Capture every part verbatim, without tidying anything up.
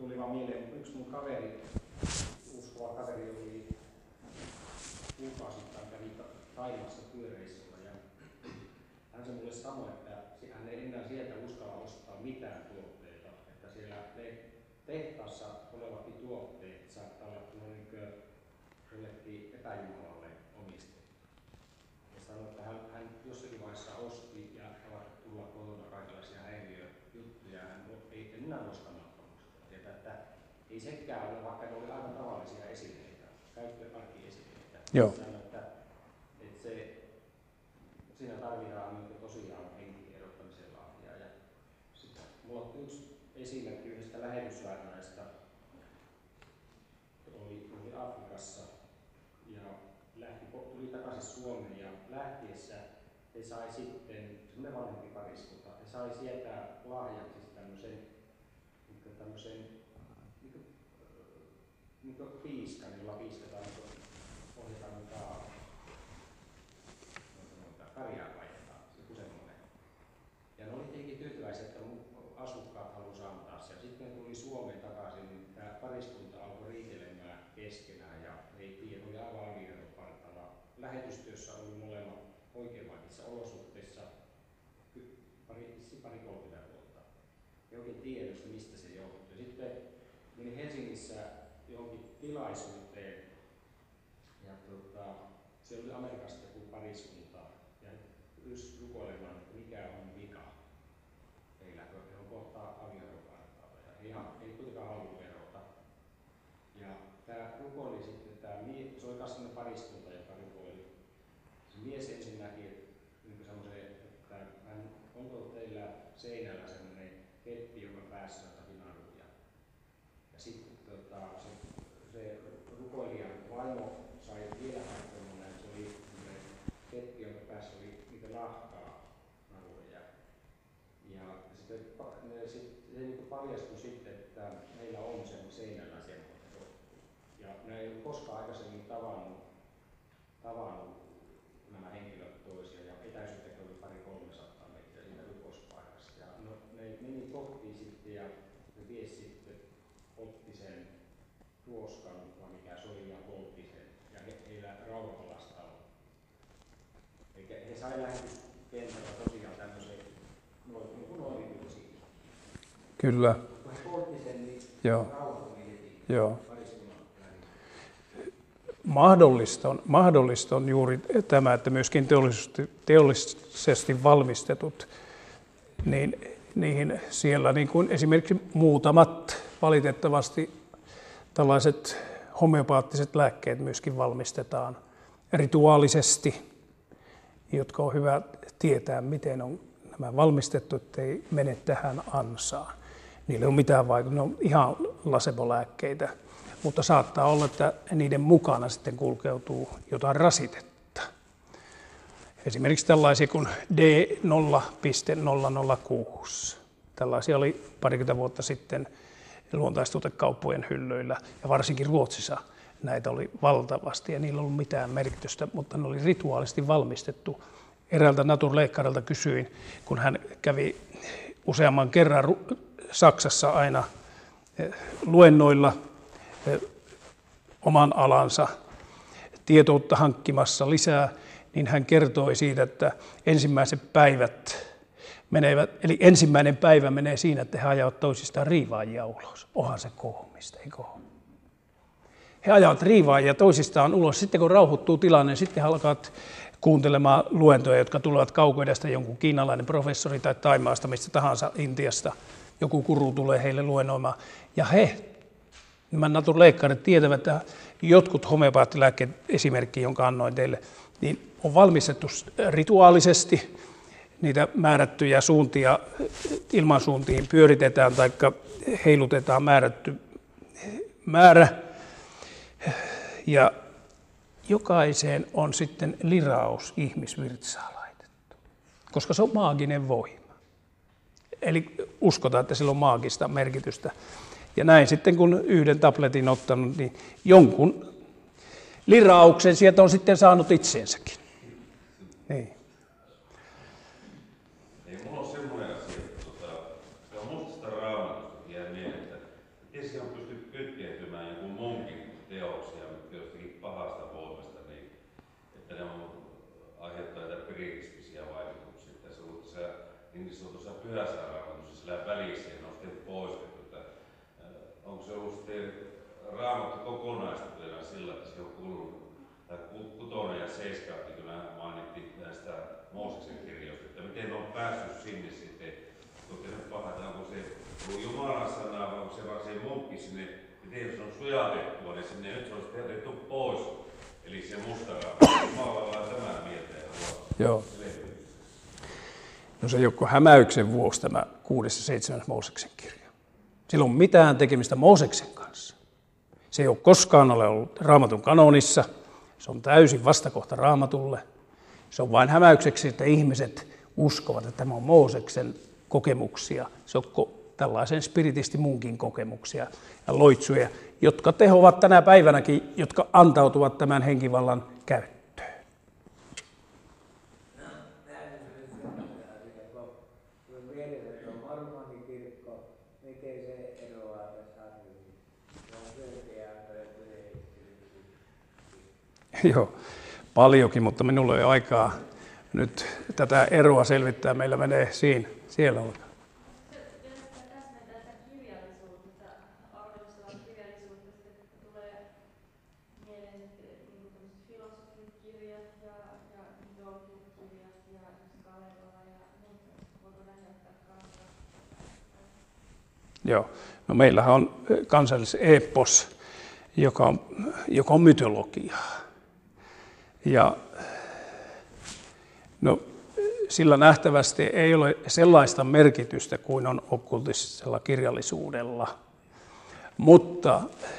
tuli vaan mieleen, yksi mun kaveri, uskova kaveri oli kuukausittain kävi Thaimaassa työreissulla ja hän se mulle sanoi, että hän ei enää sieltä uskalla ostaa mitään tuotteita, että siellä tehtaassa olevatkin tuotteet saattaa olla niin jollekin epäjumalalle omistettu. Ja sanoi, että hän, hän jossakin vaiheessa osti ja alkoi tulla kotona kaikenlaisia häiriöjuttuja, hän ei enää ostanut tuotteita, että ei sekään ole, vaikka ne oli aivan tavallisia esineitä, käyttöarkiesineitä. Joo. Sanoi, että, että se, siinä tarvitaan niin tosiaan henki erottamisella. Ja, ja sitten mulla on yksi esimerkki yhdestä lähetyssairaista, oli, oli Afrikassa ja lähti, tuli takaisin Suomeen ja lähtiessä he sai sitten, semmoinen vanhempi pariskunta, he sai sieltä lahjaksi tämmöisen, tämmöisen niin niin piiskan, jolla piiskataan, ohjataan mukaan karjaa vaihdetaan, joku semmoinen. Ja ne oli tietenkin tyytyväisiä, että asukkaat halusivat antaa sen. Sitten kun tuli Suomeen takaisin, niin tämä pariskunta alkoi riitelemään keskenään ja ei tiedä, oli aivan avioeron partalla. Lähetystyössä oli molemmat oikein vaikeissa olosuhteissa pari, pari kolmekymmentä vuotta. Ei oikein tiedä, mistä se johtui. Sitten meni Helsingissä johonkin tilaisuuteen ja tota, se oli Amerikasta joku pariskunta ja yksi rukoilemaan, että mikä on vika heillä, kun he on kohta avioeropartaalla ja he ihan, ei kuitenkaan halua erota. Ja tämä rukoili sitten, tämä, se oli myös sellainen pariskunta, joka rukoili. Se mies ensin näki niin semmoisen, että hän, onko teillä seinällä semmoinen keppi, jonka päässä on jotakin naruja. Ja sitten tota, se, se rukoilijan vaimo sai vielä hankkeemman, että se oli keppi, jonka päässä oli niitä nahkaa naruja. Ja sitten ne, sit, se niin paljastui sitten, että meillä on sen seinällä semmoinen rottu. Ja ne ei ole koskaan aikaisemmin tavannut, tavannut nämä henkilöt toisia ja etäisyyttä oli pari kolmesataa metriä siitä rukouspaikasta. Ja no, ne meni kotiin sitten ja ne mies sitten otti sen ruoskan, vai mikä se oli, ja poltti sen. Ja he, heillä rauhalasta on. Eikä he sai lähetyskentällä tosiaan tämmöisen noin-noin-noin. Kyllä. Kun he poltti sen, niin rauhoittui heti. Joo. Mahdollista on, mahdollista on juuri tämä, että myöskin teollisesti, teollisesti valmistetut, niin niihin siellä niin kuin esimerkiksi muutamat valitettavasti tällaiset homeopaattiset lääkkeet myöskin valmistetaan rituaalisesti, jotka on hyvä tietää, miten on nämä valmistettu, ettei mene tähän ansaan. Niillä ei ole mitään vaikutusta, ne on ihan lasebolääkkeitä, mutta saattaa olla, että niiden mukana sitten kulkeutuu jotain rasitetta. Esimerkiksi tällaisia kuin D nolla piste nolla nolla kuusi. Tällaisia oli parikymmentä vuotta sitten luontaistuotekauppojen hyllyillä ja varsinkin Ruotsissa näitä oli valtavasti ja niillä ei ollut mitään merkitystä, mutta ne oli rituaalisesti valmistettu. Eräältä naturleikkarilta kysyin, kun hän kävi useamman kerran Saksassa aina luennoilla oman alansa tietoutta hankkimassa lisää, niin hän kertoi siitä, että ensimmäiset päivät menevät, eli ensimmäinen päivä menee siinä, että he ajavat toisistaan riivaajia ulos. Onhan se kohumista, eikö ole? He ajavat riivaajia toisistaan ulos. Sitten kun rauhoittuu tilanne, sitten he alkavat kuuntelemaan luentoja, jotka tulevat kaukoidästä, jonkun kiinalainen professori tai Thaimaasta, mistä tahansa Intiasta. Joku guru tulee heille luennoimaan. Ja he, nämä naturleikkarit, tietävät, että jotkut homeopaattilääkkeet, esimerkki, jonka annoin teille, niin on valmistettu rituaalisesti. Niitä määrättyjä suuntia ilmansuuntiin pyöritetään tai heilutetaan määrätty määrä. Ja jokaiseen on sitten liraus ihmisvirtsaa laitettu, koska se on maaginen voima. Eli uskotaan, että sillä on maagista merkitystä. Ja näin sitten, kun yhden tabletin ottanut, niin jonkun lirauksen sieltä on sitten saanut itseensäkin. Niin. Ei, mulla on semmoinen asia, että tota, se on musta sitä Raamatusta jää mieleen, että miten se sillä välissä ja ne on sitten poistettu. Että, onko se ollut sitten Raamattu kokonaisuutena sillä, että se on kuulunut, tai kutonen ja seiskaatti, kun mainittiin näistä Mooseksen kirjoista, että miten ne on päässyt sinne sitten, kun te nyt pahata, onko se Jumalan sana vai onko se vaan se munkki sinne, miten se on sujatettua, niin sinne nyt se on sitten otettu pois. Eli se musta Jumalalla on tämän mieltä. Joo. No se ei ole hämäyksen vuoksi tämä kuudes ja seitsemäs Mooseksen kirja. Sillä on mitään tekemistä Mooseksen kanssa. Se ei ole koskaan ole ollut Raamatun kanonissa. Se on täysin vastakohta Raamatulle. Se on vain hämäykseksi, että ihmiset uskovat, että tämä on Mooseksen kokemuksia. Se on tällaisen spiritisti munkin kokemuksia ja loitsuja, jotka tehovat tänä päivänäkin, jotka antautuvat tämän henkivallan käyttöön. Joo, paljonkin, mutta minulla ei ole aikaa nyt tätä eroa selvittää. Meillä menee siinä, siellä on. Joo, no meillähän on kansallis-epos, joka on, joka on mytologiaa. Ja no, sillä nähtävästi ei ole sellaista merkitystä kuin on okkultisella kirjallisuudella, mutta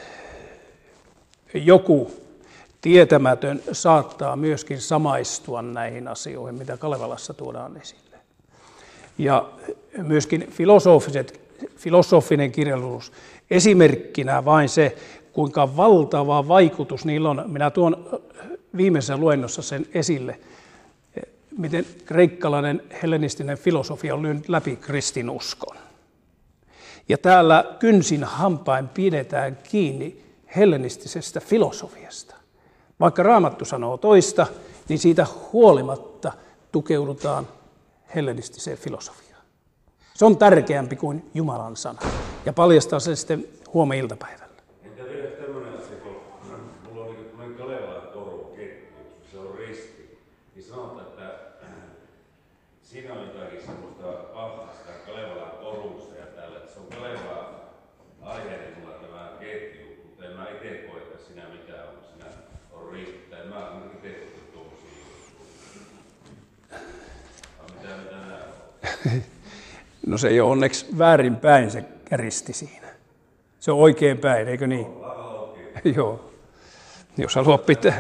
joku tietämätön saattaa myöskin samaistua näihin asioihin, mitä Kalevalassa tuodaan esille. Ja myöskin filosofiset, filosofinen kirjallisuus, esimerkkinä vain se, kuinka valtava vaikutus niillä on. Minä tuon viimeisessä luennossa sen esille, miten kreikkalainen hellenistinen filosofia on lyönyt läpi kristinuskon. Ja täällä kynsin hampain pidetään kiinni hellenistisestä filosofiasta. Vaikka Raamattu sanoo toista, niin siitä huolimatta tukeudutaan hellenistiseen filosofiaan. Se on tärkeämpi kuin Jumalan sana ja paljastaa sen sitten huomenna iltapäivällä. Entä vielä tämmöinen asia, kun mulla on niin Kalevalan koruketju, se on risti, niin sanotaan, että siinä on jotakin semmoista vahvasta Kalevalan korussa ja tällä, että se on Kalevalan aiheinen mulla tämä ketju, mutta en mä itse koe, että sinä mitään on, sinä on risti, tai en mä ole itse koe tuommoisia juttuja. Mitä, mitä nää on? No se ei ole onneksi väärinpäin se risti siinä. Se on oikein päin, eikö niin? Joo. Jos haluaa pitää.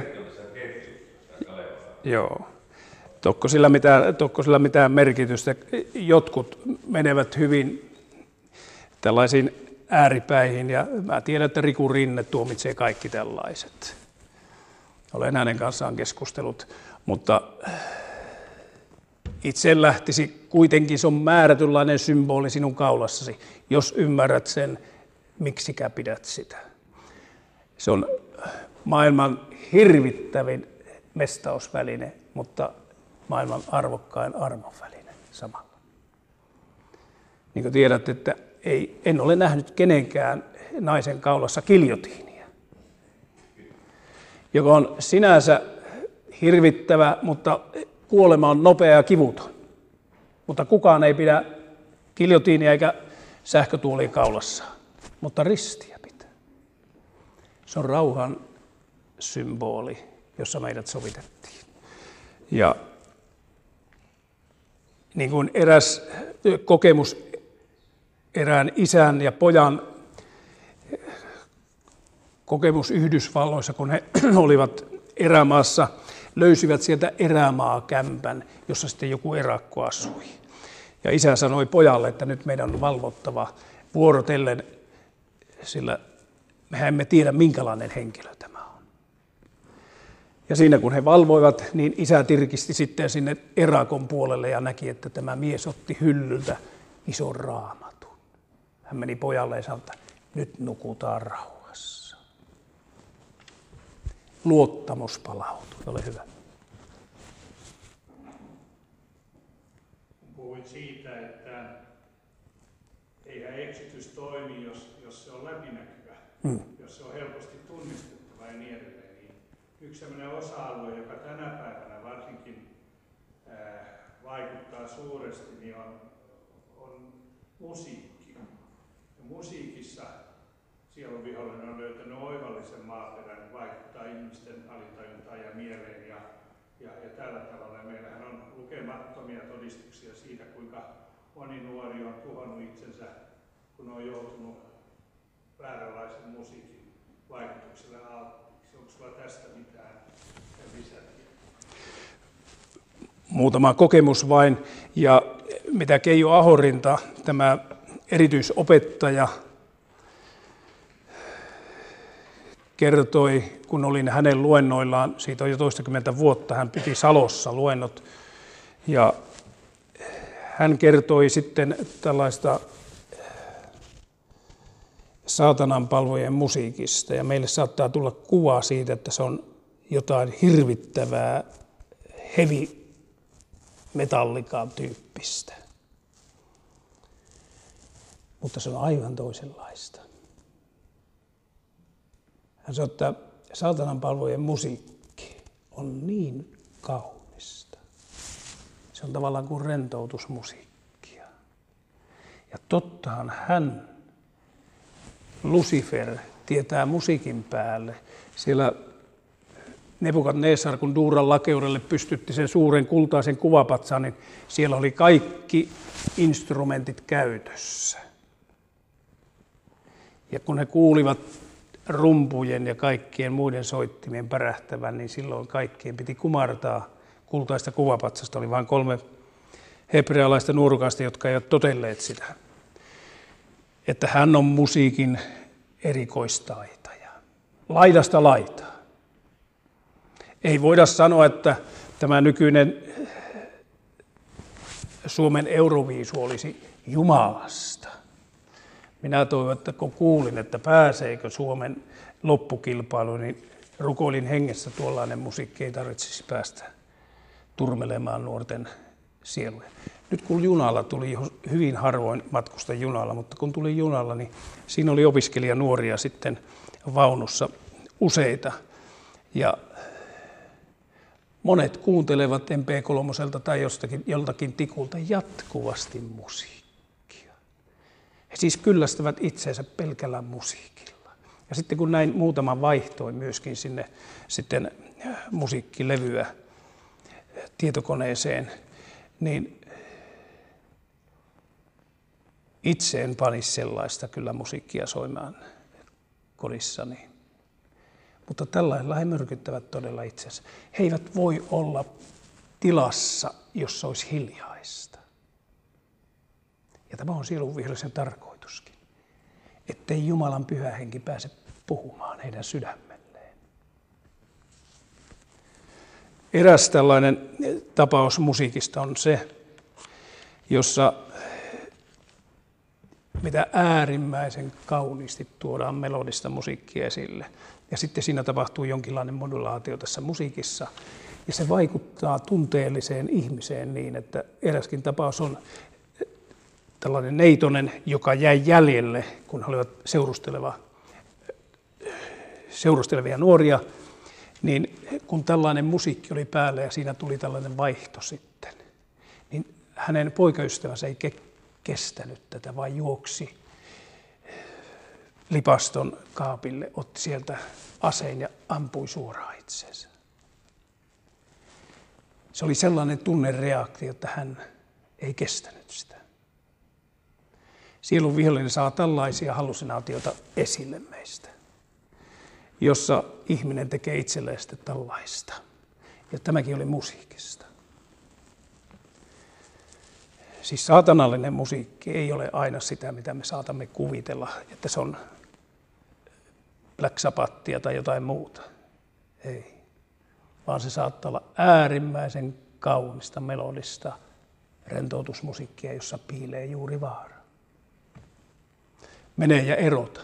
Joo. Tokko sillä mitään, tokko sillä mitään merkitystä. Jotkut menevät hyvin tällaisiin ääripäihin ja mä tiedän, että Riku Rinne tuomitsee kaikki tällaiset. Olen hänen kanssaan keskustellut, mutta itse lähtisi kuitenkin, se on määrätynlainen symboli sinun kaulassasi, jos ymmärrät sen, miksikä pidät sitä. Se on maailman hirvittävin mestausväline, mutta maailman arvokkain armonväline samalla. Niin kuin tiedät, että ei, en ole nähnyt kenenkään naisen kaulassa giljotiinia, joka on sinänsä hirvittävä, mutta kuolema on nopea ja kivuton. Mutta kukaan ei pidä giljotiinia eikä sähkötuolia kaulassaan, mutta ristiä pitää. Se on rauhan symboli, jossa meidät sovitettiin. Ja niin kuin eräs kokemus erään isän ja pojan kokemus Yhdysvalloissa, kun he olivat erämaassa, löysivät sieltä erämaakämpän, jossa sitten joku erakko asui. Ja isä sanoi pojalle, että nyt meidän on valvottava vuorotellen, sillä mehän emme tiedä, minkälainen henkilö tämä on. Ja siinä kun he valvoivat, niin isä tirkisti sitten sinne erakon puolelle ja näki, että tämä mies otti hyllyltä ison raamatun. Hän meni pojalle ja sanoi, että nyt nukutaan rauhassa. Luottamus palautui. Ole hyvä. Puhuin siitä, että esitys toimii, jos, jos se on läpinäkyvä, Mm. jos se on helposti tunnistettava ja niin edelleen. Niin yksi sellainen osa-alue, joka tänä päivänä varsinkin ää, vaikuttaa suuresti, niin on, on musiikki. Ja musiikissa sielun vihollinen on löytänyt oivallisen maaperän, vaikuttaa ihmisten alitajuntaan ja mieleen ja, ja, ja tällä tavalla. Ja meillähän on lukemattomia todistuksia siitä, kuinka moni nuori on tuhonnut itsensä, kun on joutunut vääränlaisen musiikin vaikutukselle alttiiksi. Onko sulla tästä mitään lisätietoa? Muutama kokemus vain. Ja mitä Keijo Ahorinta, tämä erityisopettaja, kertoi, kun olin hänen luennoillaan, siitä on jo toistakymmentä vuotta, hän piti Salossa luennot, ja hän kertoi sitten tällaista saatanan palvojen musiikista, ja meille saattaa tulla kuva siitä, että se on jotain hirvittävää heavy metallikaa tyyppistä. Mutta se on aivan toisenlaista. Hän sanoi, että saatanan palvojen musiikki on niin kaunista. Se on tavallaan kuin rentoutusmusiikkia. Ja tottahan hän, Lucifer, tietää musiikin päälle. Siellä Nebukadnessar, kun Duuran lakeudelle pystytti sen suuren kultaisen kuvapatsaan, niin siellä oli kaikki instrumentit käytössä. Ja kun he kuulivat rumpujen ja kaikkien muiden soittimien pärähtävän, niin silloin kaikkien piti kumartaa kultaista kuvapatsasta. Oli vain kolme hebrealaista nuorukaista, jotka eivät totelleet sitä. Että hän on musiikin erikoistaitaja. Laidasta laitaa. Ei voida sanoa, että tämä nykyinen Suomen Euroviisu olisi Jumalasta. Minä toivon, että kun kuulin, että pääseekö Suomen loppukilpailuun, niin rukoilin hengessä, tuollainen musiikki ei tarvitsisi päästä turmelemaan nuorten sieluja. Nyt kun junalla tuli, hyvin harvoin matkusta junalla, mutta kun tuli junalla, niin siinä oli opiskelijanuoria sitten vaunussa useita. Ja monet kuuntelevat M P kolme tai jostakin, joltakin tikulta jatkuvasti musiikkia. He siis kyllästävät itseensä pelkällä musiikilla. Ja sitten kun näin muutaman vaihtoin myöskin sinne sitten musiikkilevyä tietokoneeseen, niin itse en panisi sellaista kyllä musiikkia soimaan kodissani. Mutta tällaisella he myrkyttävät todella itsensä. He eivät voi olla tilassa, jossa olisi hiljaista. Ja tämä on sielunvihollisen tarkoituskin, ettei Jumalan pyhä henki pääse puhumaan heidän sydämelleen. Eräs tällainen tapaus musiikista on se, jossa mitä äärimmäisen kauniisti tuodaan melodista musiikkia esille. Ja sitten siinä tapahtuu jonkinlainen modulaatio tässä musiikissa. Ja se vaikuttaa tunteelliseen ihmiseen niin, että eräskin tapaus on tällainen neitonen, joka jäi jäljelle, kun he olivat seurusteleva, seurustelevia nuoria, niin kun tällainen musiikki oli päällä ja siinä tuli tällainen vaihto sitten, niin hänen poikaystävänsä ei ke- kestänyt tätä, vaan juoksi lipaston kaapille, otti sieltä aseen ja ampui suoraan itseensä. Se oli sellainen tunnereaktio, että hän ei kestänyt sitä. Sielun vihollinen saa tällaisia hallusinaatioita esille meistä, jossa ihminen tekee itselleen sitten tällaista. Ja tämäkin oli musiikista. Siis saatanallinen musiikki ei ole aina sitä, mitä me saatamme kuvitella, että se on Black Sabbathia tai jotain muuta. Ei. Vaan se saattaa olla äärimmäisen kaunista, melodista rentoutusmusiikkia, jossa piilee juuri vaara. Mene ja erota.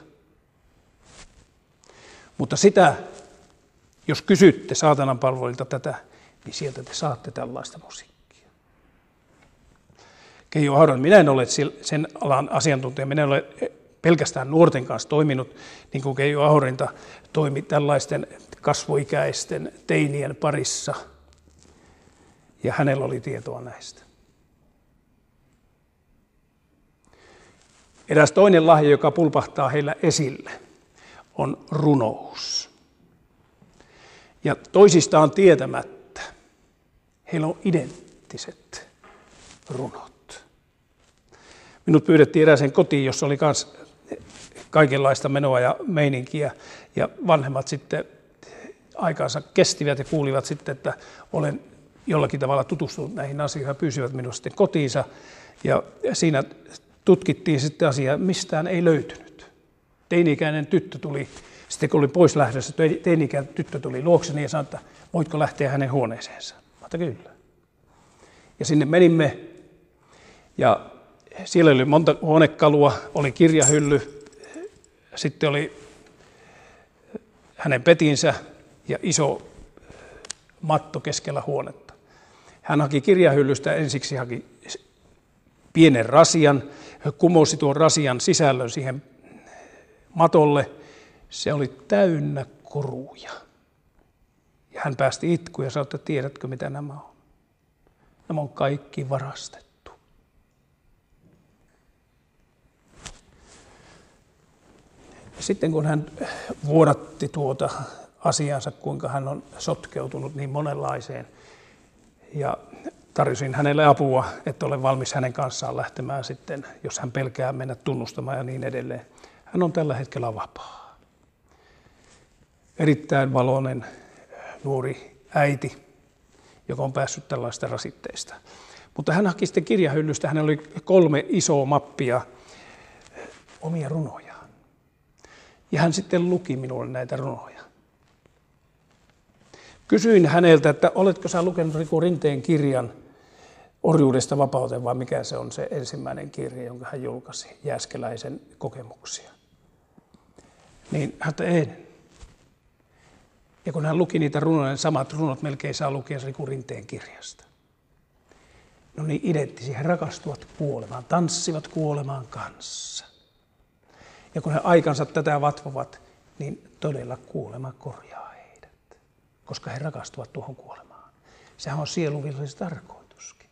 Mutta sitä, jos kysytte saatanan palvelilta tätä, niin sieltä te saatte tällaista musiikkia. Keijo Ahoron, minä en ole sen alan asiantuntija, minä en ole pelkästään nuorten kanssa toiminut, niin kuin Keijo Ahorinta toimi tällaisten kasvuikäisten teinien parissa, ja hänellä oli tietoa näistä. Eräs toinen lahja, joka pulpahtaa heillä esille, on runous. Ja toisistaan tietämättä heillä on identtiset runot. Minut pyydettiin erääseen kotiin, jossa oli myös kaikenlaista menoa ja meininkiä, ja vanhemmat sitten aikansa kestivät ja kuulivat sitten, että olen jollakin tavalla tutustunut näihin asioihin ja pyysivät minua sitten kotiinsa, ja siinä tutkittiin sitten asiaa, mistään ei löytynyt. Teini-ikäinen tyttö tuli, sitten kun oli pois lähdössä, teini-ikäinen tyttö tuli luokseni ja sanoi, että voitko lähteä hänen huoneeseensa? Mä että kyllä. Ja sinne menimme, ja siellä oli monta huonekalua, oli kirjahylly, sitten oli hänen petinsä ja iso matto keskellä huonetta. Hän haki kirjahyllystä, ensiksi haki pienen rasian, kumosi tuon rasian sisällön siihen matolle. Se oli täynnä koruja. Ja hän päästi itkuun ja sanoi, että tiedätkö mitä nämä on? Nämä on kaikki varastettu. Sitten kun hän vuodatti tuota asiansa, kuinka hän on sotkeutunut niin monenlaiseen, ja tarjosin hänelle apua, että olen valmis hänen kanssaan lähtemään sitten, jos hän pelkää mennä tunnustamaan ja niin edelleen. Hän on tällä hetkellä vapaa. Erittäin valoinen nuori äiti, joka on päässyt tällaista rasitteista. Mutta hän haki sitten kirjahyllystä, hänellä oli kolme isoa mappia omia runojaan. Ja hän sitten luki minulle näitä runoja. Kysyin häneltä, että oletko sä lukenut Riku Rinteen kirjan Orjuudesta vapauteen, vai mikä se on se ensimmäinen kirja, jonka hän julkaisi, Jääskeläisen kokemuksia. Niin hän en. Ja kun hän luki niitä runoja, samat runot melkein saa lukea Riku Rinteen kirjasta. No niin identtisiä, he rakastuvat kuolemaan, tanssivat kuolemaan kanssa. Ja kun he aikansa tätä vatvovat, niin todella kuolema korjaa heidät, koska he rakastuvat tuohon kuolemaan. Sehän on sielunviljelys tarkoituskin.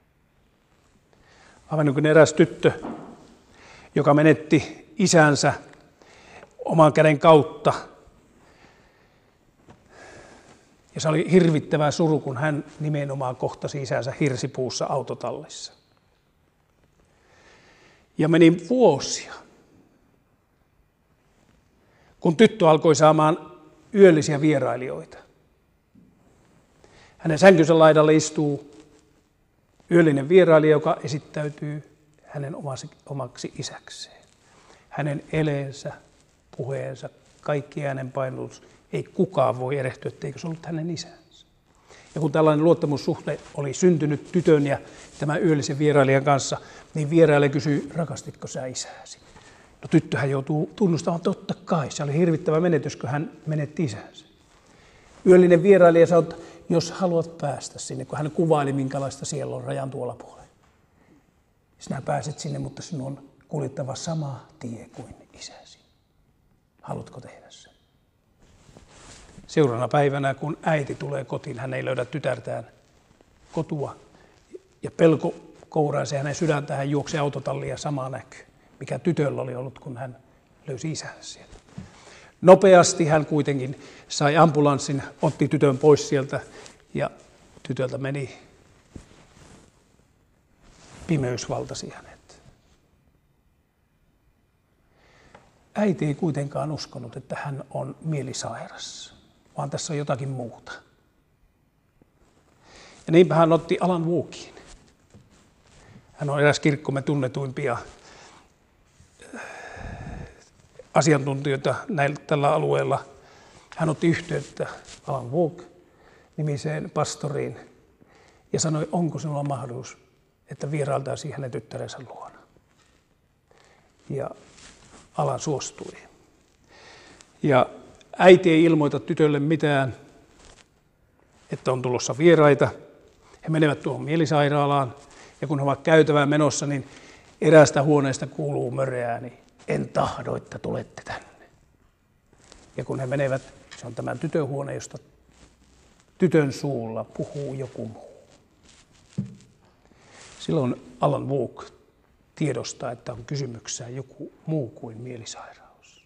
Aivan niin kuin eräs tyttö, joka menetti isänsä oman käden kautta. Ja se oli hirvittävä suru, kun hän nimenomaan kohtasi isänsä hirsipuussa autotallissa. Ja meni vuosia, kun tyttö alkoi saamaan yöllisiä vierailijoita. Hänen sänkynsä laidalle istuu yöllinen vierailija, joka esittäytyy hänen omaksi isäkseen. Hänen eleensä, puheensa, kaikki äänen painotus, ei kukaan voi erehtyä, etteikö se ollut hänen isänsä. Ja kun tällainen luottamussuhde oli syntynyt tytön ja tämän yöllisen vierailijan kanssa, niin vierailija kysyi, rakastitko sä isääsi? No tyttöhän joutuu tunnustamaan, totta kai. Se oli hirvittävä menetys, kun hän menetti isänsä. Yöllinen vierailija sanoi, että jos haluat päästä sinne, kun hän kuvaili, minkälaista siellä on rajan tuolla puolella. Sinä pääset sinne, mutta sinun on kuljettava sama tie kuin isäsi. Haluatko tehdä sen? Seuraavana päivänä, kun äiti tulee kotiin, hän ei löydä tytärtään kotua. Ja pelko kouraisi hänen sydäntään, hän juoksi autotallia samaa näkyy, mikä tytöllä oli ollut, kun hän löysi isänsä sieltä. Nopeasti hän kuitenkin sai ambulanssin, otti tytön pois sieltä ja tytöltä meni, pimeys valtasi hänet. Äiti ei kuitenkaan uskonut, että hän on mielisairas, vaan tässä on jotakin muuta. Ja niinpä hän otti Alan Walkin. Hän on eräs kirkkomme tunnetuimpia asiantuntijoita näillä, tällä alueella. Hän otti yhteyttä Alan Walk nimiseen pastoriin ja sanoi, onko sinulla mahdollisuus, että vierailtaisiin hänen tyttärensä luona. Ja Alan suostui. Ja äiti ei ilmoita tytölle mitään, että on tulossa vieraita. He menevät tuohon mielisairaalaan Ja kun he ovat käytävään menossa, niin eräästä huoneesta kuuluu möreääni, en tahdo, että tulette tänne. Ja kun he menevät, se on tämän tytön huone, josta tytön suulla puhuu joku muu. Silloin Alan Walk tiedostaa, että on kysymyksessä joku muu kuin mielisairaus.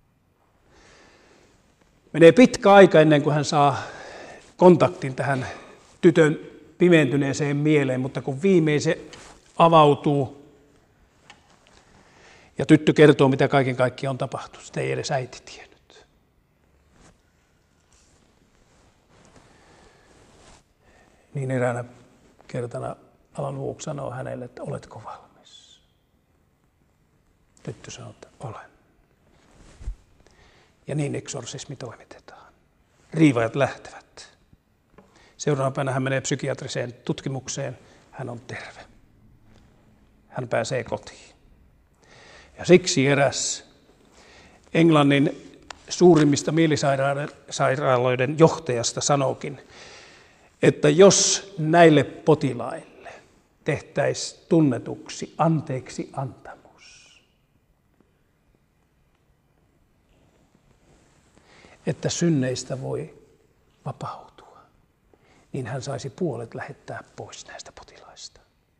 Menee pitkä aika ennen kuin hän saa kontaktin tähän tytön pimentyneeseen mieleen, mutta kun viimein se avautuu ja tyttö kertoo, mitä kaiken kaikkiaan on tapahtunut, sitä ei edes äiti tiennyt. Niin eräänä kertana Alan Walk sanoo hänelle, että oletko valmis? Tyttö sanoo, että olen. Ja niin eksorsismi toimitetaan. Riivajat lähtevät. Seuraavana päivänä hän menee psykiatriseen tutkimukseen. Hän on terve. Hän pääsee kotiin. Ja siksi eräs Englannin suurimmista mielisairaaloiden johtajasta sanookin, että jos näille potilaille tehtäisiin tunnetuksi anteeksi antamus, että synneistä voi vapautua, niin hän saisi puolet lähettää pois näistä potilaista.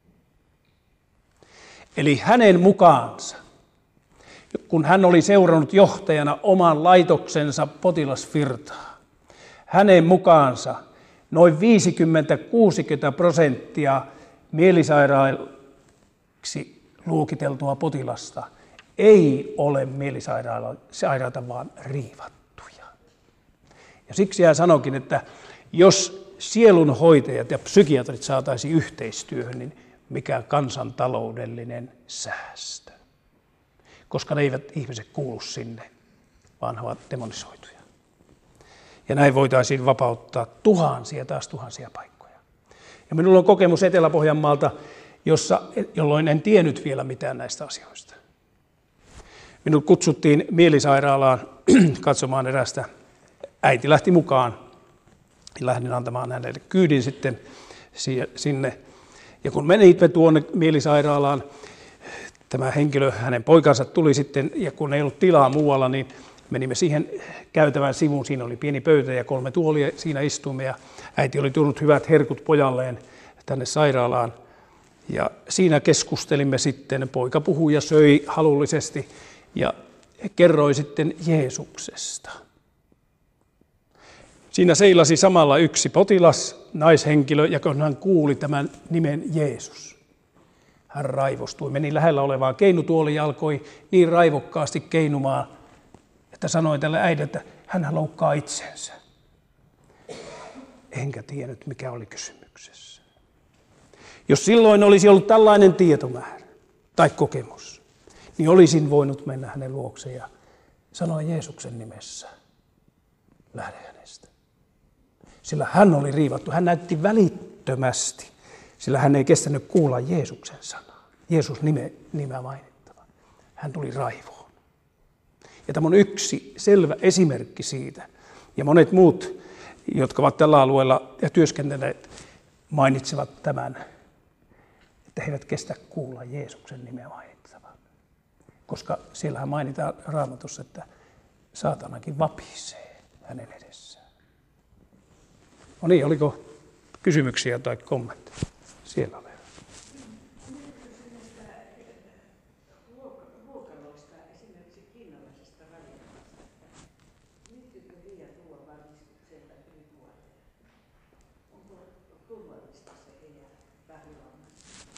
Eli hänen mukaansa, kun hän oli seurannut johtajana oman laitoksensa potilasvirtaa, hänen mukaansa noin viisikymmentä kuusikymmentä prosenttia mielisairaiksi luokiteltua potilasta ei ole mielisairaita, vaan riivattuja. Ja siksi hän sanoikin, että jos sielunhoitajat ja psykiatrit saataisiin yhteistyöhön, niin mikä kansantaloudellinen säästö. Koska ne eivät ihmiset kuulu sinne, vaan he ovat demonisoituja. Ja näin voitaisiin vapauttaa tuhansia taas tuhansia paikkoja. Ja minulla on kokemus Etelä-Pohjanmaalta, jossa, jolloin en tiennyt vielä mitään näistä asioista. Minut kutsuttiin mielisairaalaan katsomaan erästä. Äiti lähti mukaan. Lähdin antamaan hänelle kyydin sitten sinne. Ja kun menimme tuonne mielisairaalaan, tämä henkilö, hänen poikansa tuli sitten, ja kun ei ollut tilaa muualla, niin menimme siihen käytävään sivuun. Siinä oli pieni pöytä ja kolme tuolia, siinä istuimme, ja äiti oli tuonut hyvät herkut pojalleen tänne sairaalaan. Ja siinä keskustelimme sitten, poika puhui ja söi halullisesti, ja kerroi sitten Jeesuksesta. Siinä seilasi samalla yksi potilas, naishenkilö, ja kun hän kuuli tämän nimen Jeesus, hän raivostui, meni lähellä olevaan keinutuoliin ja alkoi niin raivokkaasti keinumaan, että sanoi tälle äidille, että hän loukkaa itsensä. Enkä tiennyt, mikä oli kysymyksessä. Jos silloin olisi ollut tällainen tietomäärä tai kokemus, niin olisin voinut mennä hänen luokseen ja sanoa Jeesuksen nimessä, lähde hänestä. Sillä hän oli riivattu, hän näytti välittömästi, sillä hän ei kestänyt kuulla Jeesuksen sanaa. Jeesus nime, nimeä mainittava. Hän tuli raivoon. Ja tämä on yksi selvä esimerkki siitä. Ja monet muut, jotka ovat tällä alueella ja työskenteleet, mainitsevat tämän, että he eivät kestä kuulla Jeesuksen nimeä mainittavaa. Koska siellähän mainitaan Raamatussa, että saatanakin vapisee hänen edessään. No niin, oliko kysymyksiä tai kommentteja? Siellä on. Ruokaloista, esimerkiksi kiinalaisesta ravintolasta, liittyykö liian ruoan valmistukseen tai rituaaleja? Onko turvallista se heidän vähylaumansa?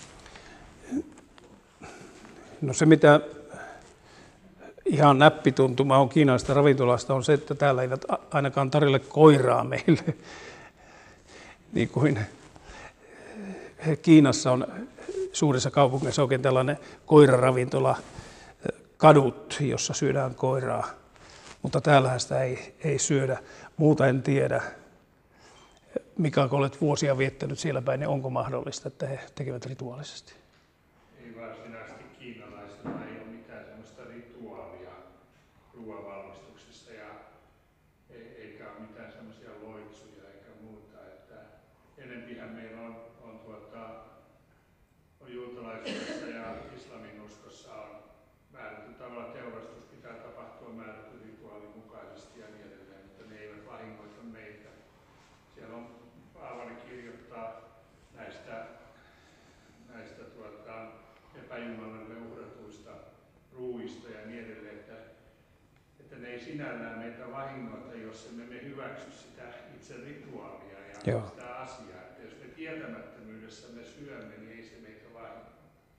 No se, mitä ihan näppituntuma on kiinalaisesta ravintolasta, on se, että täällä eivät ainakaan tarjolle koiraa meille. Niin kuin Kiinassa on suurissa kaupungeissa oikein tällainen koiraravintola, kadut, jossa syödään koiraa. Mutta täällähän sitä ei, ei syödä. Muuta en tiedä. Mika, kun olet vuosia viettänyt siellä päin, niin onko mahdollista, että he tekevät rituaalisesti? Ei varsinaisesti kiinalaisilla ei ole mitään sellaista rituaalia ruoanvalmistuksessa ja eikä ole mitään sellaisia loitsuja eikä muuta. Että enempihän meillä on, on tuota, on juutalaisuudessa ja islamin uskossa on määrätty tavalla teurastus pitää tapahtua määrätty rituaalin mukaisesti ja niin edelleen, mutta ne eivät vahingoita meitä. Siellä on Paavali kirjoittaa näistä, näistä tuota, epäjumalalle uhratuista ruuista ja niin edelleen, että, että ne ei sinällään meitä vahingoita, jos emme me hyväksy sitä itse rituaalia ja Joo. sitä asiaa. Että jos me tietämättömyydessä me syömme, niin ei se meitä vahingoita.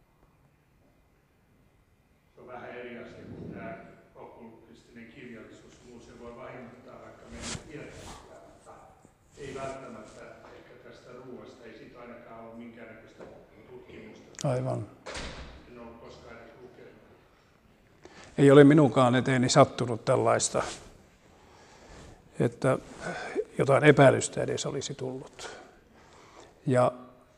Se on vähän eri asia kuin tämä okkultistinen kirjallisuus. Muu se voi vahingoittaa, vaikka me emme tiedä sitä, mutta ei välttämättä ehkä tästä ruoasta. Ei siitä ainakaan ole minkäännäköistä tutkimusta. Aivan. En ole koskaan edes lukenut. Ei ole minunkaan eteeni sattunut tällaista, että jotain epäilystä edes olisi tullut. Ja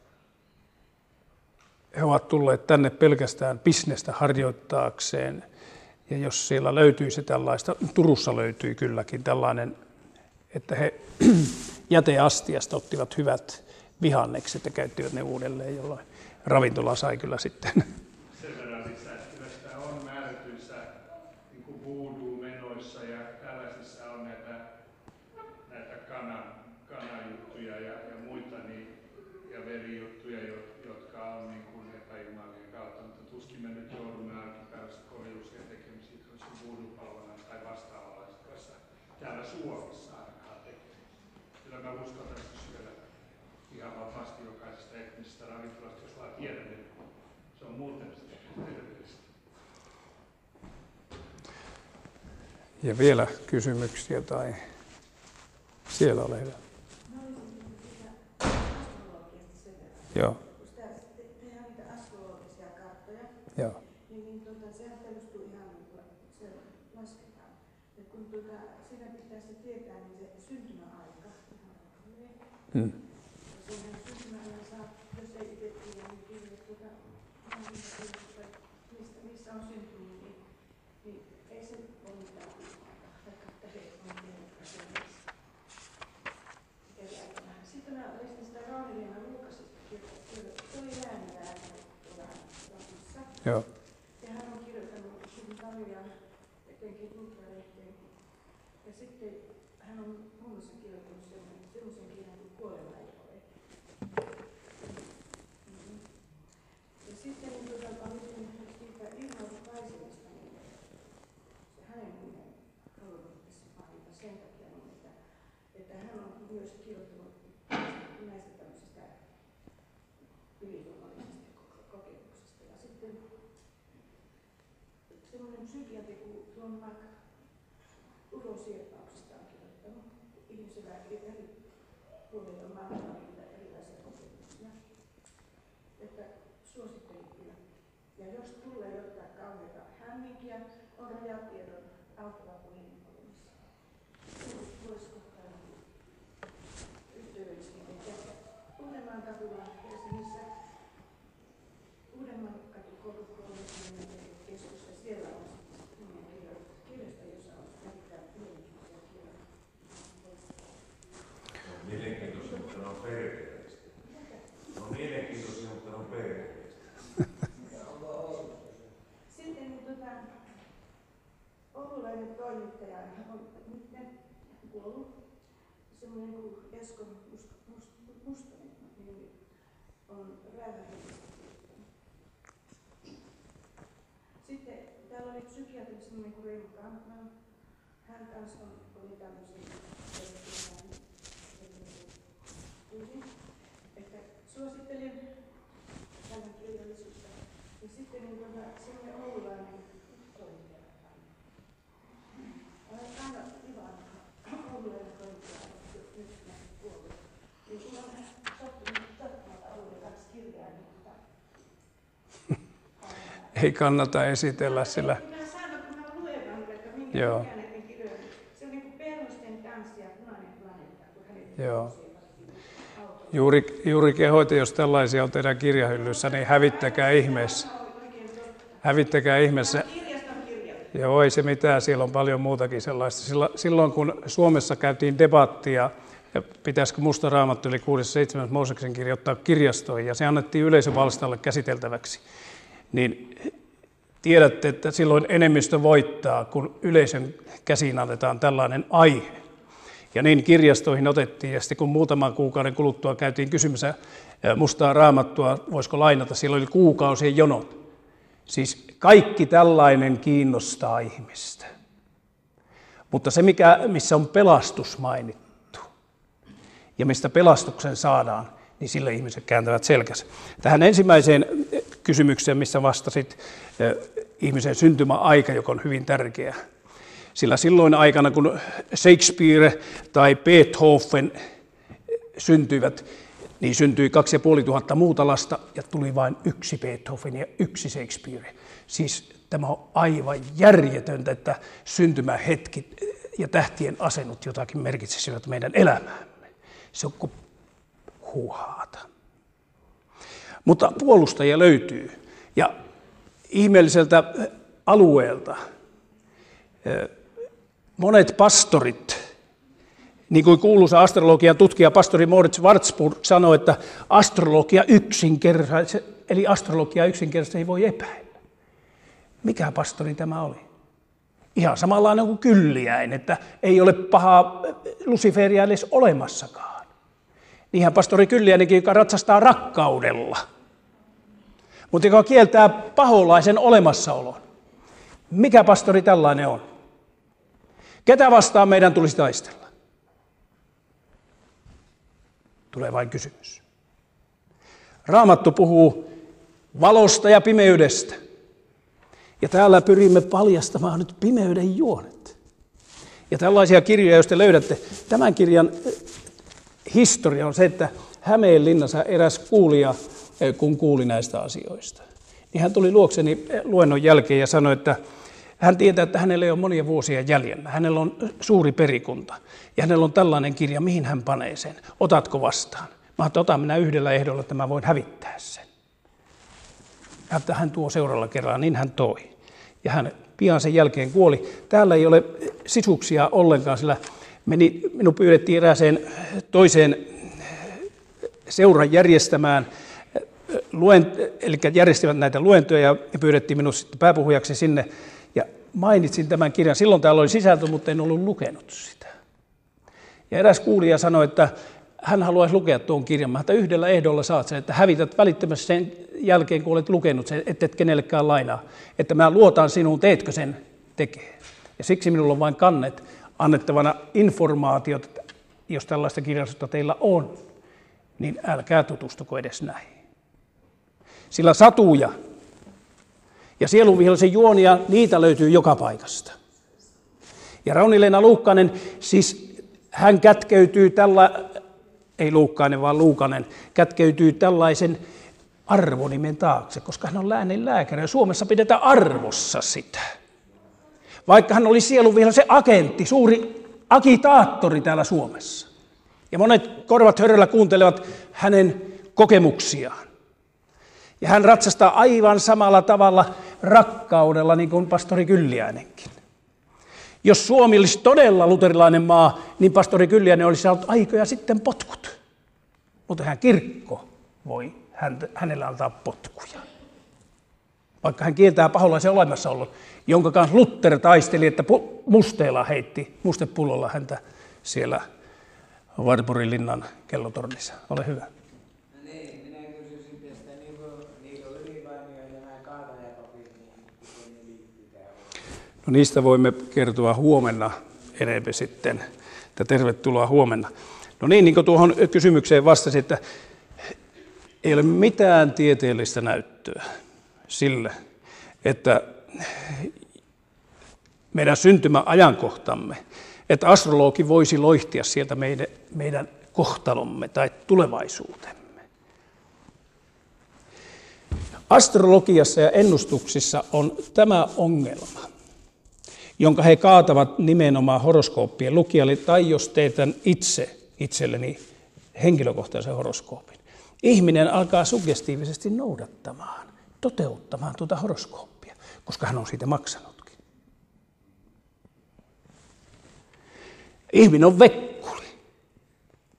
he ovat tulleet tänne pelkästään bisnestä harjoittaakseen. Ja jos siellä löytyisi tällaista, Turussa löytyi kylläkin tällainen, että he jäteastiasta ottivat hyvät vihannekset ja käyttivät ne uudelleen, jolloin ravintola sai kyllä sitten. Sen verran lisättyvästä on määrätyissä niin kuin voodoo-menoissa ja tällaisissa on näitä, näitä kanan, kanajuttuja ja, ja muita niin, ja verijuttuja, jotka on niin kuin epäjumalien kautta, mutta tuskin me nyt joudumme arkipäivässä kovin usein tekemisiin voodoo-palvelun tai vastaavanlaisen kanssa täällä Suomessa ainakaan tekemisiin. Kyllä mä uskaltaisin syödä ihan vapaasti jokaisesta etnisestä ravintolasta, jos vaan tiedän, että se on muuten terveellistä. Ja vielä kysymyksiä tai siellä ole hyvä. Mä olisin sitä astrologiasta sen verran. Joo. Kun sitä, te, tehdään niitä astrologisia karttoja, Joo. niin, niin tuota, sehän perustuu ihan niin kuin se lasketaan. Ja kun tuota, siinä pitäisi tietää, niin se syntymäaika. Hmm. Senhän syntymäajan saa, jos ei itse tiedä, niin kyllä, tuota, mistä, missä on syntynyt, niin, niin ei se ole mitään kuukautta, vaikka että he on tehnyt sen missä. Sitten mä listin sitä Rauniliina Luukasista kirjoittaa. Se oli ääniääni tuolla Lapissa. Joo. Ja hän on kirjoittanut hyvin paljon etenkin Lutra-lehteen. Ja sitten hän on muun muassa kirjoittanut sellaisen kirjan kuin Kuolema ei ole. Mm-hmm. Ja sitten niin tuota, olisin siitä Ilmaus Paisilista, niin se hänen nimen halunnut tässä mainita sen takia, niin että, että hän on myös kirjoittanut näistä tämmöisistä ylijumallisista kokemuksista. Ja sitten semmoinen psykiatri kuin John Mack urosiepauksista on kirjoittanut ihmisellä eri puolilla maailmaa niitä erilaisia kokemuksia. Että suosittelen kyllä. Ja jos tulee jotain kauheita hämminkiä, on rajatiedon auttava puhelin olemassa. Voisi ottaa yhteydessä. Uudenmaan kadulla Helsingissä, Uudenmaan katu kolmekymmentä keskus, ja siellä on sitten kirjasto, jossa on erittäin mielenkiintoisia kirjoja. No, mielenkiintoisia, mutta ne on perkeellistä. No mielenkiintoisia, mutta ne on perkeellistä. Sitten niin, tota, oululainen toimittaja on nyt kuollut, semmoinen kuin Esko Mustonen, niin on räävähenkisesti. Sitten täällä oli psykiatri semmoinen kuin Reino Kampman. Hän kanssa on, oli tämmöisiä, että suosittelen tämän kirjallisuutta. Ja sitten niin tuota, semmoinen oululainen toimittaja. Aina Ivan, oululainen toimittaja, nyt näin kuollut. Niin kun on sattunut sattumalta ollut kaksi kirjaa, niin mutta Ei kannata esitellä sillä. Mä sanon, kun mä luen vaan, että minkä näiden kirjoja. Se on niin kuin Perhosten tanssi ja Punainen planeetta, kun hänet Joo. Juuri, juuri kehoite, jos tällaisia on teidän kirjahyllyssä, niin hävittäkää ihmeessä. Hävittäkää ihmeessä. Joo, ei se mitään, siellä on paljon muutakin sellaista. Silloin kun Suomessa käytiin debattia ja pitäisikö Musta Raamattu eli kuudes seitsemäs Mooseksen kirja ottaa kirjastoon, ja se annettiin yleisövalstalle käsiteltäväksi, niin tiedätte, että silloin enemmistö voittaa, kun yleisön käsiin annetaan tällainen aihe. Ja niin kirjastoihin otettiin, ja sitten kun muutaman kuukauden kuluttua käytiin kysymässä Mustaa Raamattua, voisiko lainata, siellä oli kuukausien jonot. Siis kaikki tällainen kiinnostaa ihmistä. Mutta se, mikä, missä on pelastus mainittu, ja mistä pelastuksen saadaan, niin sille ihmiset kääntävät selkänsä. Tähän ensimmäiseen kysymykseen, missä vastasit, ihmisen syntymäaika, joka on hyvin tärkeä. Sillä silloin aikana, kun Shakespeare tai Beethoven syntyivät, niin syntyi kaksi ja puoli tuhatta muuta lasta ja tuli vain yksi Beethoven ja yksi Shakespeare. Siis tämä on aivan järjetöntä, että syntymähetki ja tähtien asennut jotakin merkitsisivät meidän elämäämme. Se on kuin huuhaata. Mutta puolustajia löytyy, ja ihmeelliseltä alueelta monet pastorit, niin kuin kuuluisa astrologian tutkija pastori Moritz Schwarzburg sanoi, että astrologia yksinkertaisesti, eli astrologia yksinkertaisesti ei voi epäillä. Mikä pastori tämä oli? Ihan samanlainen kuin Kylliäin, että ei ole pahaa Luciferia edes olemassakaan. Niinhän pastori Kylliäinenkin, joka ratsastaa rakkaudella, mutta joka kieltää paholaisen olemassaolon. Mikä pastori tällainen on? Ketä vastaan meidän tulisi taistella? Tulee vain kysymys. Raamattu puhuu valosta ja pimeydestä. Ja täällä pyrimme paljastamaan nyt pimeyden juonet. Ja tällaisia kirjoja, jos te löydätte, tämän kirjan historia on se, että Hämeenlinnassa eräs kuulija, kun kuuli näistä asioista, niin hän tuli luokseni luennon jälkeen ja sanoi, että hän tietää, että hänellä ei ole monia vuosia jäljellä. Hänellä on suuri perikunta ja hänellä on tällainen kirja, mihin hän panee sen. Otatko vastaan? Mä ajattelin, otan minä yhdellä ehdolla, että mä voin hävittää sen. Ja hän tuo seuraavalla kerralla, niin hän toi. Ja hän pian sen jälkeen kuoli. Täällä ei ole sisuksia ollenkaan, sillä meni, minun pyydettiin erääseen toiseen seuran järjestämään, luent, eli järjestivät näitä luentoja ja pyydettiin minut sitten pääpuhujaksi sinne. Ja mainitsin tämän kirjan. Silloin täällä oli sisältö, mutta en ollut lukenut sitä. Ja eräs kuulija sanoi, että hän haluaisi lukea tuon kirjan. Mä että yhdellä ehdolla saat sen, että hävität välittömästi sen jälkeen, kun olet lukenut sen, et et kenellekään lainaa. Että mä luotan sinuun, teetkö sen tekee. Ja siksi minulla on vain kannet annettavana informaatiot, jos tällaista kirjallisuutta teillä on, niin älkää tutustuko edes näihin. Sillä satuja ja sielunvihollisen juonia, niitä löytyy joka paikasta. Ja Rauni-Leena Luukkanen, siis hän kätkeytyy tällä, ei Luukkainen vaan Luukanen, kätkeytyy tällaisen arvonimen taakse, koska hän on läänin lääkäri ja Suomessa pidetään arvossa sitä. Vaikka hän oli sielunvihollisen agentti, suuri agitaattori täällä Suomessa. Ja monet korvat hörrellä kuuntelevat hänen kokemuksiaan. Ja hän ratsastaa aivan samalla tavalla rakkaudella, niin kuin pastori Kylliäinenkin. Jos Suomi olisi todella luterilainen maa, niin pastori Kylliäinen olisi saanut aikoja sitten potkut. Mutta hän kirkko voi hänelle antaa potkuja. Vaikka hän kieltää paholaisen olemassaolon, jonka kanssa Luther taisteli, että musteella heitti, mustepullolla häntä siellä Wartburgin linnan kellotornissa. Ole hyvä. No niistä voimme kertoa huomenna enemmän sitten, että tervetuloa huomenna. No niin, niin kuin tuohon kysymykseen vastasin, että ei ole mitään tieteellistä näyttöä sille, että meidän syntymäajankohtamme, että astrologi voisi loihtia sieltä meidän, meidän kohtalomme tai tulevaisuutemme. Astrologiassa ja ennustuksissa on tämä ongelma, jonka he kaatavat nimenomaan horoskooppien lukijalle, tai jos teetän itse itselleni henkilökohtaisen horoskoopin. Ihminen alkaa suggestiivisesti noudattamaan, toteuttamaan tuota horoskooppia, koska hän on siitä maksanutkin. Ihminen on vekkuli.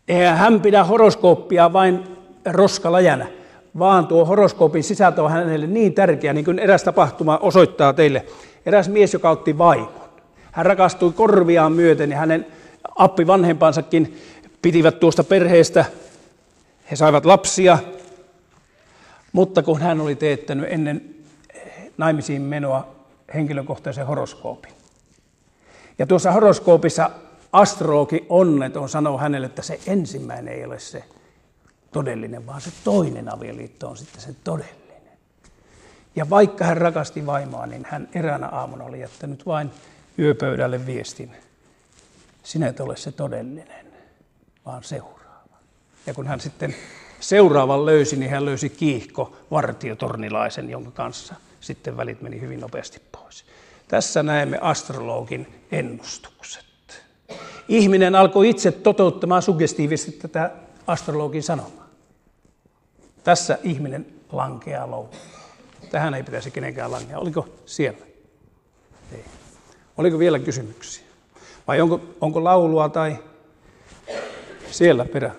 Eihän hän pidä horoskooppia vain roskalajana, vaan tuo horoskoopin sisältö on hänelle niin tärkeä, niin kuin eräs tapahtuma osoittaa teille. Eräs mies, joka otti vaimon. Hän rakastui korviaan myöten ja hänen appivanhempansakin pitivät tuosta perheestä. He saivat lapsia, mutta kun hän oli teettänyt ennen naimisiin menoa henkilökohtaisen horoskoopin. Ja tuossa horoskoopissa astrologi onneton sanoo hänelle, että se ensimmäinen ei ole se todellinen, vaan se toinen avioliitto on sitten se todellinen. Ja vaikka hän rakasti vaimoa, niin hän eräänä aamuna oli jättänyt vain yöpöydälle viestin. Sinä et ole se todellinen, vaan seuraava. Ja kun hän sitten seuraavan löysi, niin hän löysi kiihko vartiotornilaisen, jonka kanssa sitten välit meni hyvin nopeasti pois. Tässä näemme astrologin ennustukset. Ihminen alkoi itse toteuttamaan suggestiivisesti tätä astrologin sanomaa. Tässä ihminen lankeaa loukkuun. Tähän ei pitäisi kenenkään lankea. Oliko siellä? Ei. Oliko vielä kysymyksiä? Vai onko, onko laulua tai siellä perä?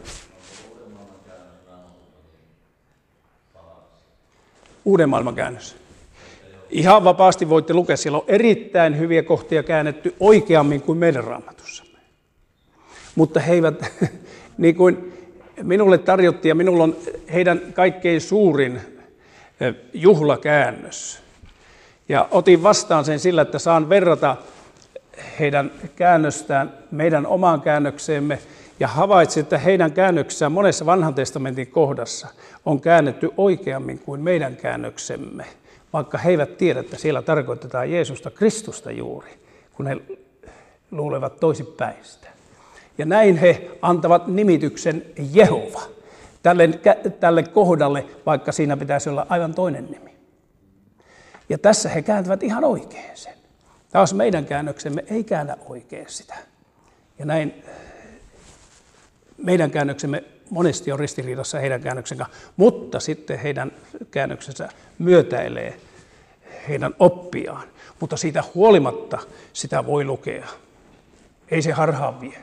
Uuden maailman käännös. Ihan vapaasti voitte lukea. Siellä on erittäin hyviä kohtia käännetty oikeammin kuin meidän Raamatussamme. Mutta he eivät, niin kuin minulle tarjottiin, ja minulla on heidän kaikkein suurin juhlakäännös. Ja otin vastaan sen sillä, että saan verrata heidän käännöstään meidän omaan käännökseemme, ja havaitsin, että heidän käännöksessään monessa vanhan testamentin kohdassa on käännetty oikeammin kuin meidän käännöksemme, vaikka he eivät tiedä, että siellä tarkoitetaan Jeesusta Kristusta juuri, kun he luulevat toisinpäin sitä. Ja näin he antavat nimityksen Jehova tälle, tälle kohdalle, vaikka siinä pitäisi olla aivan toinen nimi. Ja tässä he kääntävät ihan oikein sen. Taas meidän käännöksemme ei käännä oikein sitä. Ja näin meidän käännöksemme monesti on ristiriidassa heidän käännöksen kanssa, mutta sitten heidän käännöksensä myötäilee heidän oppiaan. Mutta siitä huolimatta sitä voi lukea. Ei se harhaan vie.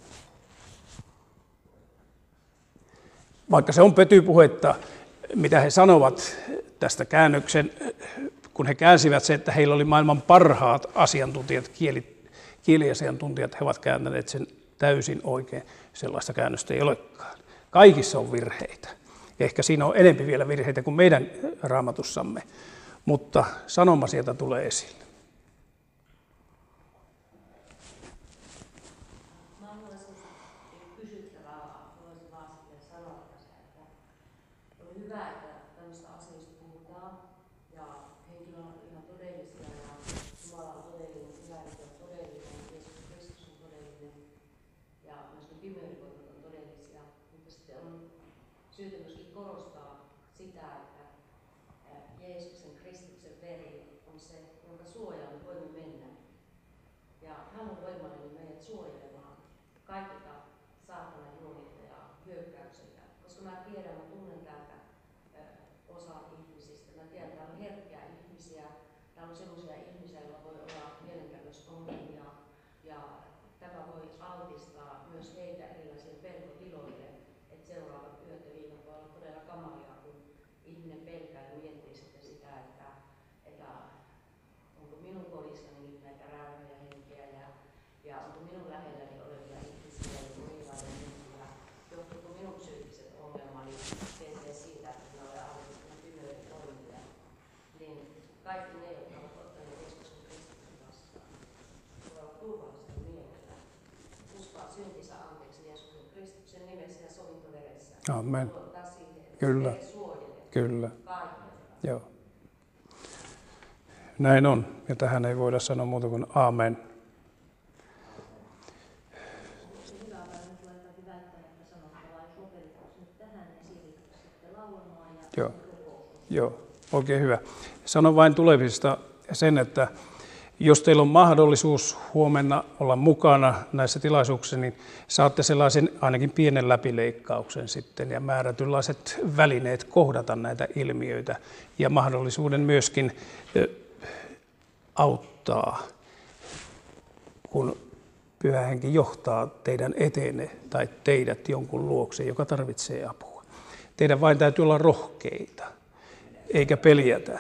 Vaikka se on pötypuhetta, mitä he sanovat tästä käännöksen, kun he käänsivät se, että heillä oli maailman parhaat asiantuntijat, kieli, kieliasiantuntijat, he ovat kääntäneet sen täysin oikein. Sellaista käännöstä ei olekaan. Kaikissa on virheitä. Ja ehkä siinä on enemmän vielä virheitä kuin meidän Raamatussamme, mutta sanoma sieltä tulee esille. Amen. Kyllä. Kyllä. Joo. Näin on. Ja tähän ei voida sanoa muuta kuin amen. Joo. Joo. Oikein hyvä. Sanon vain tulevisista sen, että jos teillä on mahdollisuus huomenna olla mukana näissä tilaisuuksissa, niin saatte sellaisen ainakin pienen läpileikkauksen sitten ja määrätynlaiset välineet kohdata näitä ilmiöitä ja mahdollisuuden myöskin auttaa, kun Pyhä Henki johtaa teidän eteenne tai teidät jonkun luokse, joka tarvitsee apua. Teidän vain täytyy olla rohkeita, eikä peljätä.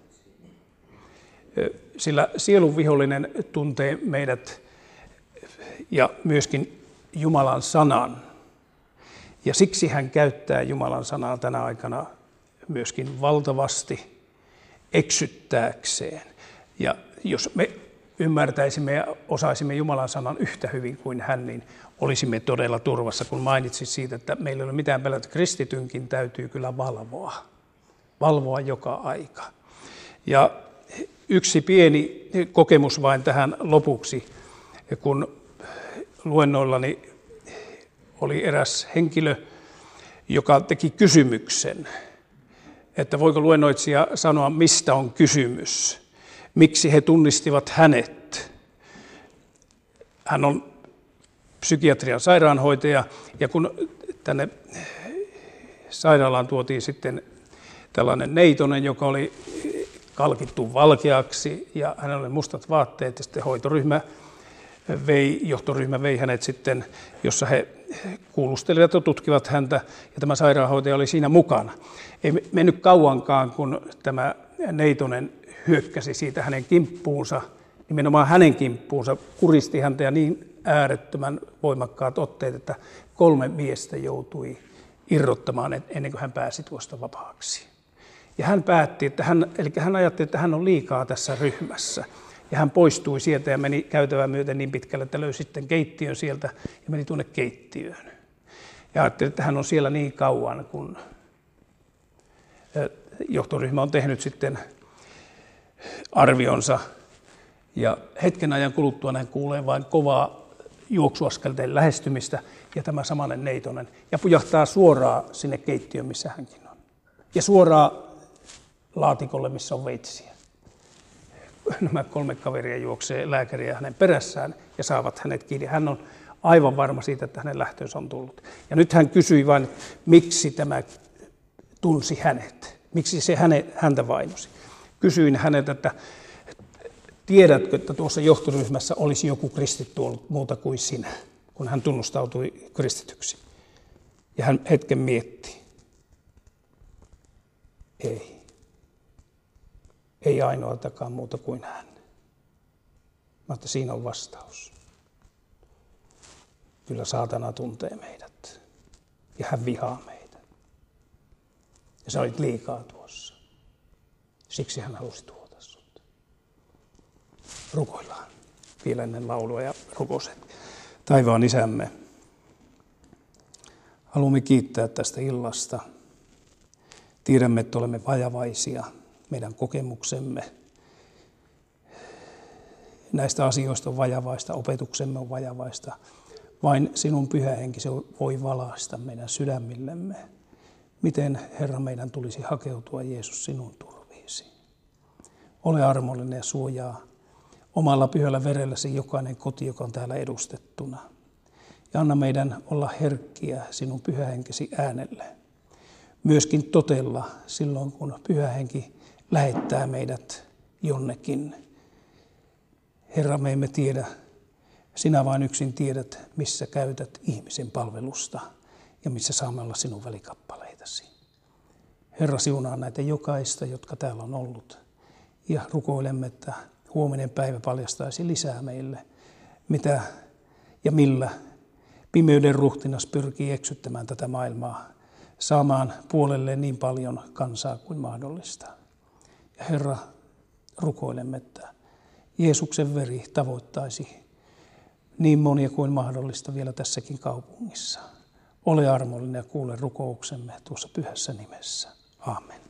Sillä sielun vihollinen tuntee meidät ja myöskin Jumalan sanan. Ja siksi hän käyttää Jumalan sanaa tänä aikana myöskin valtavasti eksyttääkseen. Ja jos me ymmärtäisimme ja osaisimme Jumalan sanan yhtä hyvin kuin hän, niin olisimme todella turvassa, kun mainitsin siitä, että meillä ei ole mitään pelätä. Kristitynkin täytyy kyllä valvoa. Valvoa joka aika. Ja yksi pieni kokemus vain tähän lopuksi, kun luennoillani oli eräs henkilö, joka teki kysymyksen, että voiko luennoitsija sanoa, mistä on kysymys, miksi he tunnistivat hänet. Hän on psykiatrian sairaanhoitaja, ja kun tänne sairaalaan tuotiin sitten tällainen neitonen, joka oli kalkittu valkeaksi, ja hänellä oli mustat vaatteet, ja sitten hoitoryhmä vei, johtoryhmä vei hänet sitten, jossa he kuulustelivat ja tutkivat häntä, ja tämä sairaanhoitaja oli siinä mukana. Ei mennyt kauankaan, kun tämä neitonen hyökkäsi siitä hänen kimppuunsa, nimenomaan hänen kimppuunsa, kuristi häntä ja niin äärettömän voimakkaat otteet, että kolme miestä joutui irrottamaan ennen kuin hän pääsi tuosta vapaaksi. Ja hän päätti, että hän, eli hän ajatteli, että hän on liikaa tässä ryhmässä. Ja hän poistui sieltä ja meni käytävää myöten niin pitkälle, että löysi sitten keittiön sieltä ja meni tuonne keittiöön. Ja ajatteli, että hän on siellä niin kauan, kun johtoryhmä on tehnyt sitten arvionsa. Ja hetken ajan kuluttua hän kuulee vain kovaa juoksuaskelten lähestymistä ja tämä samainen neitonen. Ja pujahtaa suoraan sinne keittiöön, missä hänkin on. Ja suoraan laatikolle, missä on veitsiä. Nämä kolme kaveria juoksee lääkäriä hänen perässään ja saavat hänet kiinni. Hän on aivan varma siitä, että hänen lähtöönsä on tullut. Ja nyt hän kysyi vain, miksi tämä tunsi hänet. Miksi se häne, häntä vainosi. Kysyin häneltä, että tiedätkö, että tuossa johtoryhmässä olisi joku kristitty ollut muuta kuin sinä, kun hän tunnustautui kristityksi. Ja hän hetken mietti. Ei. Ei ainoatakaan muuta kuin hän. Mutta siinä on vastaus. Kyllä saatana tuntee meidät. Ja hän vihaa meitä. Ja sä olit liikaa tuossa. Siksi hän halusi tuota sut. Rukoillaan vielä ennen laulua ja rukoset. Taivaan Isämme, haluamme kiittää tästä illasta. Tiedämme, että olemme vajavaisia. Meidän kokemuksemme näistä asioista on vajavaista, opetuksemme on vajavaista. Vain sinun Pyhä Henki se voi valaista meidän sydämillemme. Miten, Herra, meidän tulisi hakeutua, Jeesus, sinun turviisi. Ole armollinen ja suojaa omalla pyhällä verelläsi jokainen koti, joka on täällä edustettuna. Ja anna meidän olla herkkiä sinun Pyhä Henkesi äänelle. Myöskin totella silloin, kun Pyhä Henki lähettää meidät jonnekin. Herra, me emme tiedä, sinä vain yksin tiedät, missä käytät ihmisen palvelusta ja missä saamme olla sinun välikappaleitasi. Herra, siunaa näitä jokaista, jotka täällä on ollut. Ja rukoilemme, että huominen päivä paljastaisi lisää meille, mitä ja millä pimeyden ruhtinas pyrkii eksyttämään tätä maailmaa, saamaan puolelleen niin paljon kansaa kuin mahdollista. Ja Herra, rukoilemme, että Jeesuksen veri tavoittaisi niin monia kuin mahdollista vielä tässäkin kaupungissa. Ole armollinen ja kuule rukouksemme tuossa pyhässä nimessä. Amen.